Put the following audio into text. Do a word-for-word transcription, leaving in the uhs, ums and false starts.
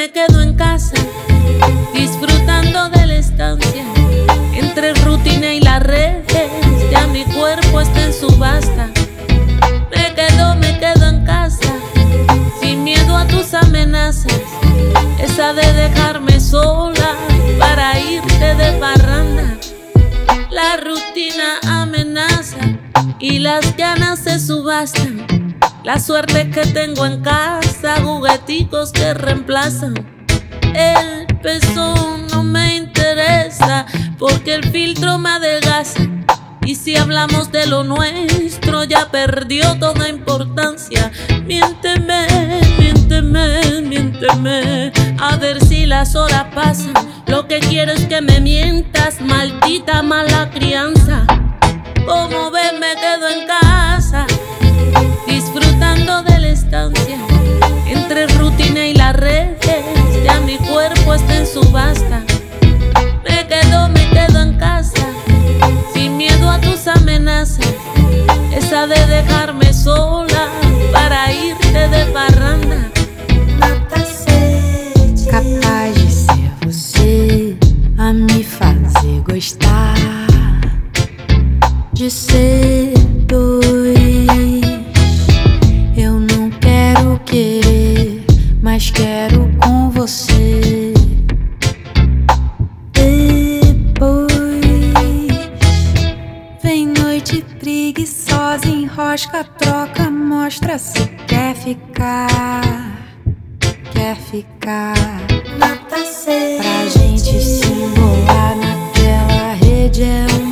me quedo en casa, disfrutando de la estancia. Entre rutina y las redes, ya mi cuerpo está en subasta. Me quedo, me quedo en casa, sin miedo a tus amenazas. Esa de dejarme sola para irte de parranda. La rutina amenaza y las ganas se subastan. La suerte que tengo en casa, jugueticos que reemplazan. El peso no me interesa porque el filtro me adelgaza. Y si hablamos de lo nuestro, ya perdió toda importancia. Miénteme, miénteme, miénteme, a ver si las horas pasan. Lo que quiero es que me mientas, maldita mala crianza. Como ves me quedo en casa, disfrutando de la estancia. Entre rutina y las redes, ya mi cuerpo está en subasta. Me quedo, me quedo en casa, sin miedo a tus amenazas. Esa de dejarme sola para irte de parranda. Capaz de ser você a me fazer gostar de ser dois. Eu não quero querer, mas quero com você. Depois vem noite preguiçosa, enrosca, troca, mostra se quer ficar. Quer ficar pra gente se embolar naquela rede é um